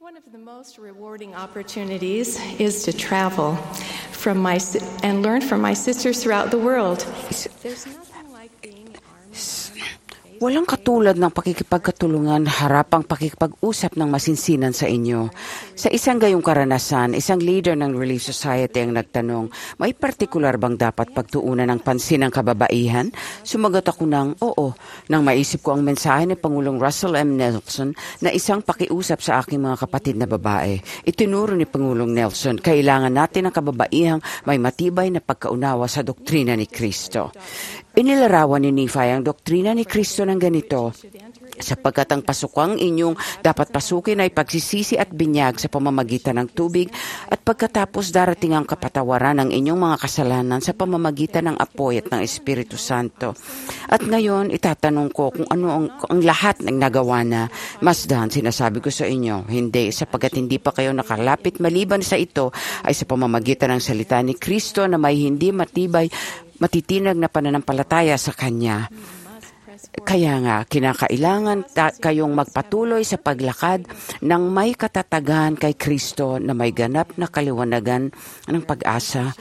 One of the most rewarding opportunities is to travel and learn from my sisters throughout the world. There's nothing like being Walang katulad ng pakikipagkatulungan harapang pakikipag-usap ng masinsinan sa inyo. Sa isang gayong karanasan, isang leader ng Relief Society ang nagtanong, may partikular bang dapat pagtuunan ng pansin ng kababaihan? Sumagot ako ng oo, nang maisip ko ang mensahe ni Pangulong Russell M. Nelson na isang pakiusap sa aking mga kapatid na babae. Itinuro ni Pangulong Nelson, kailangan natin ang kababaihang may matibay na pagkaunawa sa doktrina ni Kristo. Inilarawan ni Nephi ang doktrina ni Kristo ng ganito, sapagkat ang pasukang inyong dapat pasukin ay pagsisisi at binyag sa pamamagitan ng tubig at pagkatapos darating ang kapatawaran ng inyong mga kasalanan sa pamamagitan ng apoy at ng Espiritu Santo. At ngayon, itatanong ko kung ano ang lahat ng nagawa na. Masdan, sinasabi ko sa inyo, hindi, sapagkat hindi pa kayo nakalapit maliban sa ito ay sa pamamagitan ng salita ni Kristo na may hindi matitinag na pananampalataya sa Kanya. Kaya nga, kinakailangan kayong magpatuloy sa paglakad ng may katatagan kay Kristo na may ganap na kaliwanagan ng pag-asa.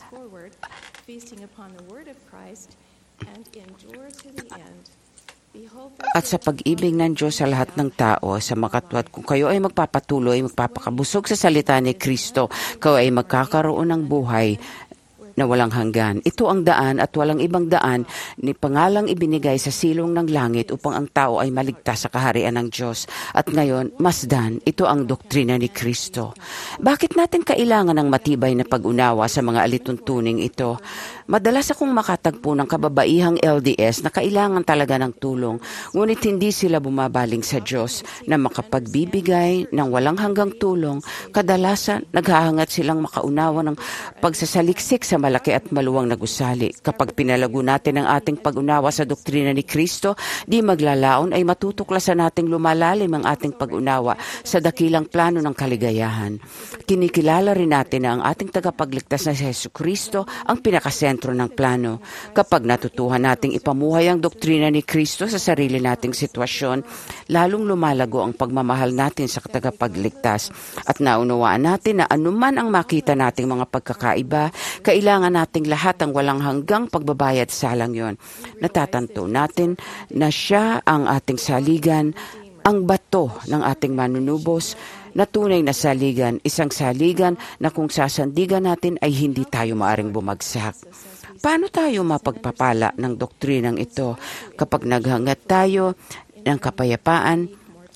At sa pag-ibig ng Diyos sa lahat ng tao, sa makatwad, kung kayo ay magpapatuloy, magpapakabusog sa salita ni Kristo, kayo ay magkakaroon ng buhay na walang hanggan. Ito ang daan at walang ibang daan ni pangalang ibinigay sa silong ng langit upang ang tao ay maligtas sa kaharian ng Diyos. At ngayon, masdan, ito ang doktrina ni Kristo. Bakit natin kailangan ng matibay na pag-unawa sa mga alituntuning ito? Madalas akong makatagpo ng kababaihang LDS na kailangan talaga ng tulong, ngunit hindi sila bumabaling sa Diyos na makapagbibigay ng walang hanggang tulong. Kadalasan, naghahangat silang makaunawa ng pagsasaliksik sa malaki at maluwang na gusali. Kapag pinalago natin ang ating pag-unawa sa doktrina ni Kristo, di maglalaon ay matutuklasan nating lumalalim ang ating pag-unawa sa dakilang plano ng kaligayahan. Kinikilala rin natin na ang ating tagapagligtas na si Jesu Kristo ang pinakasentro ng plano. Kapag natutuhan nating ipamuhay ang doktrina ni Kristo sa sarili nating sitwasyon, lalong lumalago ang pagmamahal natin sa tagapagligtas at naunawaan natin na anuman ang makita nating mga pagkakaiba, kailangan nating lahat ang walang hanggang pagbabayad salang yon. Natatanto natin na siya ang ating saligan, ang bato ng ating manunubos, na tunay na saligan, isang saligan na kung sasandigan natin ay hindi tayo maaring bumagsak. Paano tayo mapagpapala ng doktrinang ito kapag naghangat tayo ng kapayapaan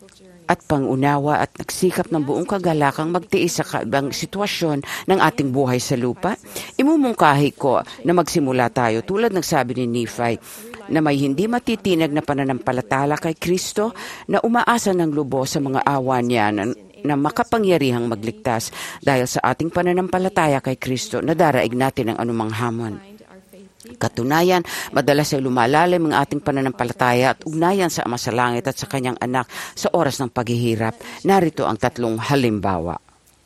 at pangunawa at nagsikap ng buong kagalakang magtiis sa kaibang sitwasyon ng ating buhay sa lupa? Imumungkahi ko na magsimula tayo tulad ng sabi ni Nephi na may hindi matitinag na pananampalatala kay Kristo na umaasa ng lubos sa mga awa niya na makapangyarihang magligtas dahil sa ating pananampalataya kay Kristo na daraig natin ang anumang hamon. Katunayan, madalas ay lumalalim ang ating pananampalataya at ugnayan sa Ama sa Langit at sa Kanyang Anak sa oras ng paghihirap. Narito ang 3 halimbawa.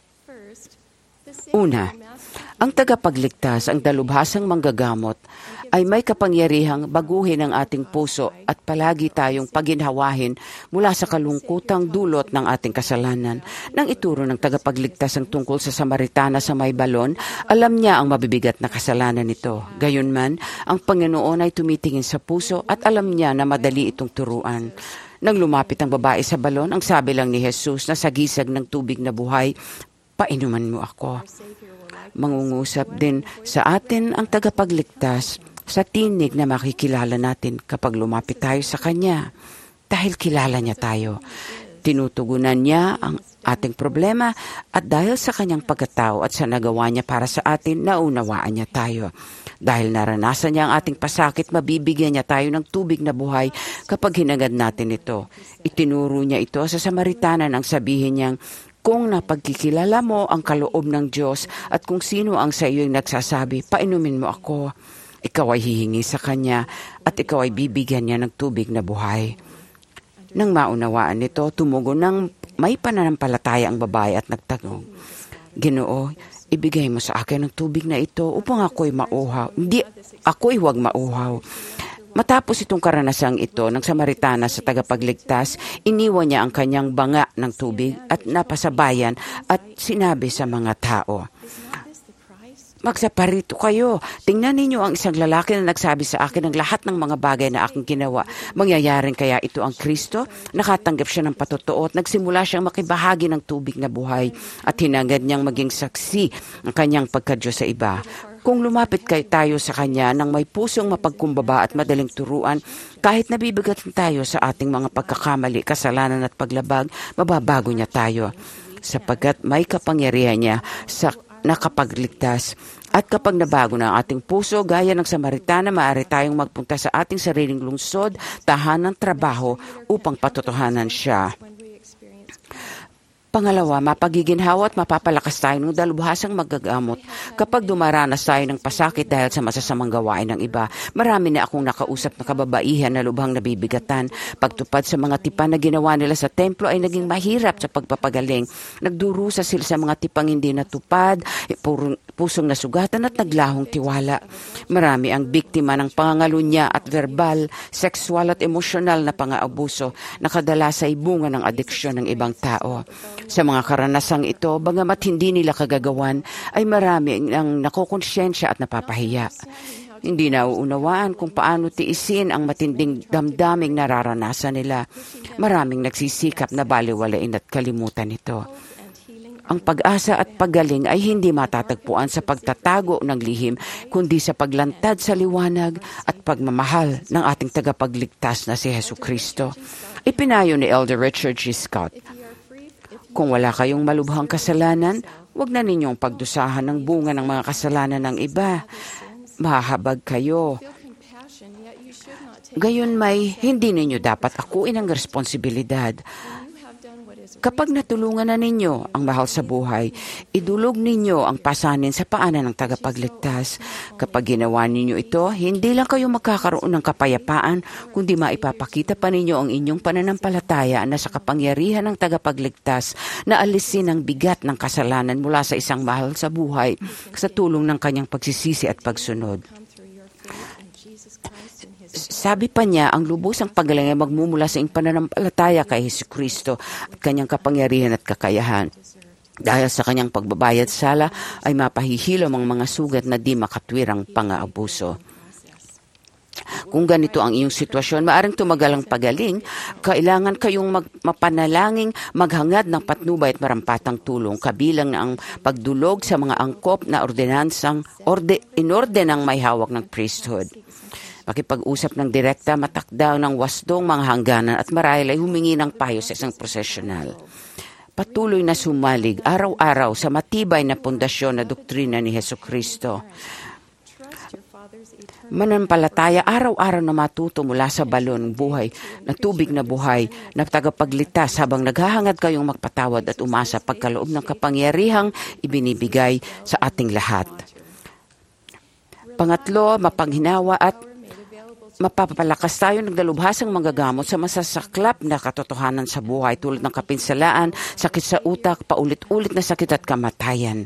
Una, ang tagapagligtas, ang dalubhasang manggagamot, ay may kapangyarihang baguhin ang ating puso at palagi tayong paginhawahin mula sa kalungkutang dulot ng ating kasalanan. Nang ituro ng tagapagligtas ang tungkol sa Samaritana sa may balon, alam niya ang mabibigat na kasalanan nito. Gayunman, ang Panginoon ay tumitingin sa puso at alam niya na madali itong turuan. Nang lumapit ang babae sa balon, ang sabi lang ni Jesus na sagisag ng tubig na buhay, "Painuman mo ako." Mangungusap din sa atin ang tagapagligtas sa tinig na makikilala natin kapag lumapit tayo sa Kanya. Dahil kilala niya tayo, tinutugunan niya ang ating problema at dahil sa Kanyang pagkatao at sa nagawa niya para sa atin, naunawaan niya tayo. Dahil naranasan niya ang ating pasakit, mabibigyan niya tayo ng tubig na buhay kapag hinagad natin ito. Itinuro niya ito sa Samaritana nang sabihin niyang, kung napagkikilala mo ang kaloob ng Diyos at kung sino ang sa iyo yung nagsasabi, "Painumin mo ako," ikaw ay hihingi sa Kanya at ikaw ay bibigyan niya ng tubig na buhay. Nang maunawaan nito, tumugon ng may pananampalataya ang babae at nagtanong, "Ginoo, ibigay mo sa akin ang tubig na ito upang ako'y mauhaw." Hindi, ako'y huwag mauhaw. Matapos itong karanasang ito ng Samaritana sa tagapagligtas, iniwan niya ang kanyang banga ng tubig at napasabayan at sinabi sa mga tao, "Magsaparito kayo. Tingnan ninyo ang isang lalaki na nagsabi sa akin ng lahat ng mga bagay na aking ginawa. Mangyayaring kaya ito ang Kristo?" Nakatanggap siya ng patotoo at nagsimula siyang makibahagi ng tubig na buhay at hinangad niyang maging saksi ang kanyang pagkaDiyos sa iba. Kung lumapit tayo sa Kanya ng may pusong mapagkumbaba at madaling turuan, kahit nabibigatan tayo sa ating mga pagkakamali, kasalanan at paglabag, mababago niya tayo. Sapagkat may kapangyarihan niya sa nakapagligtas. At kapag nabago na ang ating puso, gaya ng Samaritana, maaari tayong magpunta sa ating sariling lungsod, tahanan, trabaho, upang patotohanan siya. Pangalawa, mapagiginhawa at mapapalakas tayo ng dalubhasang magagamot. Kapag dumaranas tayo ng pasakit dahil sa masasamang gawain ng iba, marami na akong nakausap na kababaihan na lubhang nabibigatan. Pagtupad sa mga tipan na ginawa nila sa templo ay naging mahirap sa pagpapagaling. Nagdurusa sila sa mga tipang hindi natupad, pusong nasugatan at naglahong tiwala. Marami ang biktima ng pangangalunya at verbal, sexual at emosyonal na pang-aabuso na kadalas ay bunga ng adiksyon ng ibang tao. Sa mga karanasang ito, bagamat hindi nila kagagawan, ay marami ang nakukonsyensya at napapahiya. Hindi nauunawaan kung paano tiisin ang matinding damdaming nararanasan nila. Maraming nagsisikap na baliwalain at kalimutan ito. Ang pag-asa at paggaling ay hindi matatagpuan sa pagtatago ng lihim, kundi sa paglantad sa liwanag at pagmamahal ng ating tagapagligtas na si Jesucristo. Ipinayo ni Elder Richard G. Scott, "Kung wala kayong malubhang kasalanan, huwag na ninyong pagdusahan ng bunga ng mga kasalanan ng iba. Mahahabag kayo. Gayon may hindi ninyo dapat akuin ang responsibilidad. Kapag natulungan na ninyo ang mahal sa buhay, idulog ninyo ang pasanin sa paanan ng tagapagligtas. Kapag ginawa ninyo ito, hindi lang kayo magkakaroon ng kapayapaan, kundi maipapakita pa ninyo ang inyong pananampalataya na sa kapangyarihan ng tagapagligtas na alisin ang bigat ng kasalanan mula sa isang mahal sa buhay sa tulong ng kanyang pagsisisi at pagsunod." Sabi pa niya, ang lubusang paggaling ay magmumula sa iyong pananampalataya kay Jesucristo at kanyang kapangyarihan at kakayahan. Dahil sa kanyang pagbabayad sala ay mapahihilom ang mga sugat na di makatwirang pang-aabuso. Kung ganito ang iyong sitwasyon, maaring tumagal ang pagaling, kailangan kayong mapanalangin, maghangad ng patnubay at marampatang tulong, kabilang na ang pagdulog sa mga angkop na inordenang may hawak ng priesthood. Makipag-usap ng direkta, matakdaw ng wasdong mga hangganan at marahil ay humingi ng payo sa isang prosesyonal. Patuloy na sumalig araw-araw sa matibay na pundasyon na doktrina ni Jesucristo. Manampalataya araw-araw na matuto mula sa balon ng buhay, na tubig na buhay, na tagapagligtas habang naghahangad kayong magpatawad at umasa pagkaloob ng kapangyarihang ibinibigay sa ating lahat. Pangatlo, mapanghinawa at mapapalakas tayo ng dalubhasang manggagamot sa masasaklap na katotohanan sa buhay tulad ng kapinsalaan, sakit sa utak, paulit-ulit na sakit at kamatayan.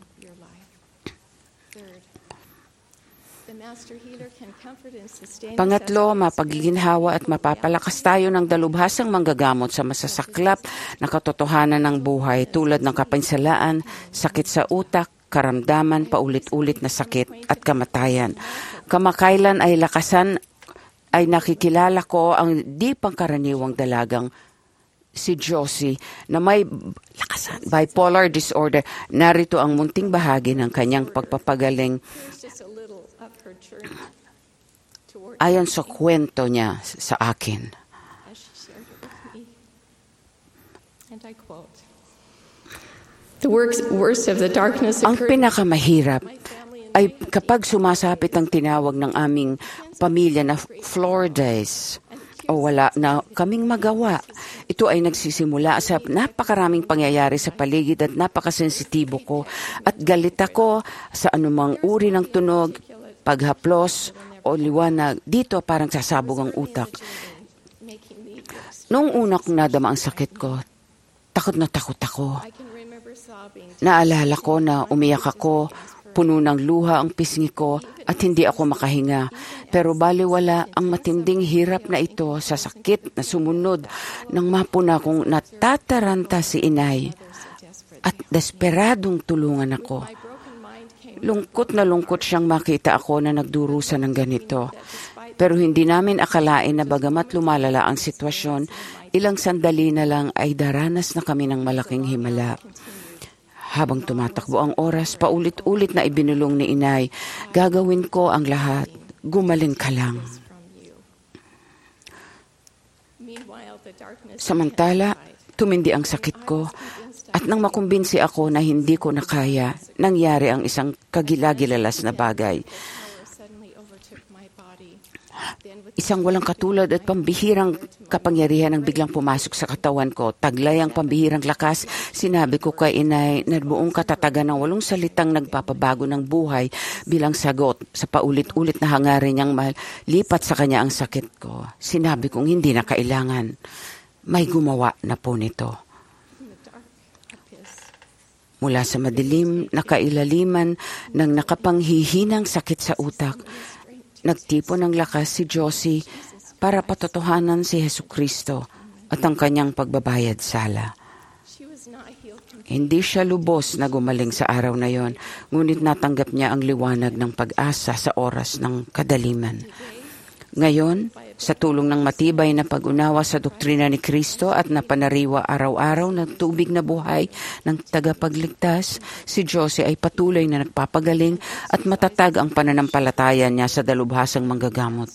Pangatlo, mapagiginhawa at mapapalakas tayo ng dalubhasang manggagamot sa masasaklap na katotohanan ng buhay tulad ng kapinsalaan, sakit sa utak, karamdaman, paulit-ulit na sakit at kamatayan. Kamakailan ay nakikilala ko ang di pangkaraniwang dalagang si Josie na may bipolar disorder. Narito ang munting bahagi ng kanyang pagpapagaling ayon sa kwento niya sa akin. Ang pinakamahirap ay kapag sumasapit ang tinawag ng aming pamilya na floor days o wala na kaming magawa. Ito ay nagsisimula sa napakaraming pangyayari sa paligid at napakasensitibo ko at galit ako sa anumang uri ng tunog, paghaplos o liwanag. Dito parang sasabog ang utak. Noong una kong nadama ang sakit ko, takot na takot ako. Naalala ko na umiyak ako Puno ng luha ang pisngi ko at hindi ako makahinga. Pero baliwala ang matinding hirap na ito sa sakit na sumunod nang mapuna kong natataranta si inay at desperadong tulungan ako. Lungkot na lungkot siyang makita ako na nagdurusa ng ganito. Pero hindi namin akalain na bagamat lumalala ang sitwasyon, ilang sandali na lang ay daranas na kami ng malaking himala. Habang tumatakbo ang oras, paulit-ulit na ibinulong ni inay, gagawin ko ang lahat, gumaling ka lang. Samantala, tumindi ang sakit ko at nang makumbinsi ako na hindi ko na kaya, nangyari ang isang kagilagilalas na bagay. Isang walang katulad at pambihirang kapangyarihan ang biglang pumasok sa katawan ko. Taglay ang pambihirang lakas. Sinabi ko kay inay na buong katatagan ng 8 salitang nagpapabago ng buhay bilang sagot sa paulit-ulit na hangarin niyang malipat sa kanya ang sakit ko. Sinabi kong hindi na kailangan. May gumawa na po nito. Mula sa madilim na kailaliman ng nakapanghihinang sakit sa utak, nagtipon ng lakas si Josie para patotohanan si Jesucristo at ang kanyang pagbabayad sala. Hindi siya lubos na gumaling sa araw na yon, ngunit natanggap niya ang liwanag ng pag-asa sa oras ng kadaliman. Ngayon, sa tulong ng matibay na pag-unawa sa doktrina ni Kristo at napanariwa araw-araw ng tubig na buhay ng tagapagligtas, si Josie ay patuloy na nagpapagaling at matatag ang pananampalataya niya sa dalubhasang manggagamot.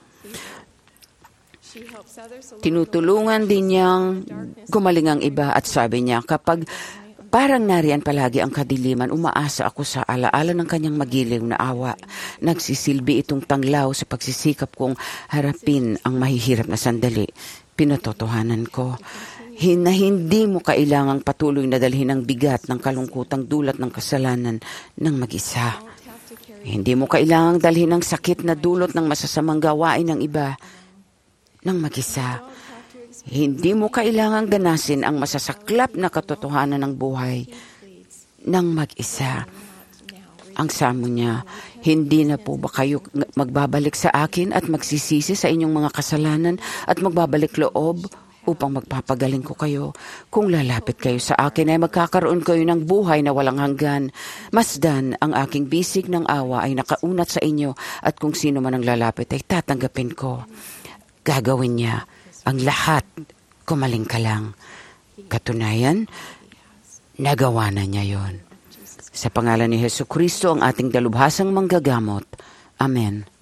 Tinutulungan din niyang gumaling ang iba at sabi niya, kapag parang nariyan palagi ang kadiliman, umaasa ako sa alaala ng kanyang magiliw na awa. Nagsisilbi itong tanglaw sa pagsisikap kong harapin ang mahihirap na sandali. Pinatotohanan ko na hindi mo kailangang patuloy na dalhin ang bigat ng kalungkutang dulot ng kasalanan ng mag-isa. Hindi mo kailangang dalhin ang sakit na dulot ng masasamang gawain ng iba ng mag-isa. Hindi mo kailangang ganasin ang masasaklap na katotohanan ng buhay ng mag-isa. Ang samo niya, hindi na po ba kayo magbabalik sa akin at magsisisi sa inyong mga kasalanan at magbabalik loob upang magpapagaling ko kayo? Kung lalapit kayo sa akin ay magkakaroon kayo ng buhay na walang hanggan. Masdan ang aking bisig ng awa ay nakaunat sa inyo at kung sino man ang lalapit ay tatanggapin ko. Gagawin niya ang lahat, gumaling ka lang. Katunayan, nagawa na niya yon. Sa pangalan ni Jesucristo ang ating dalubhasang manggagamot. Amen.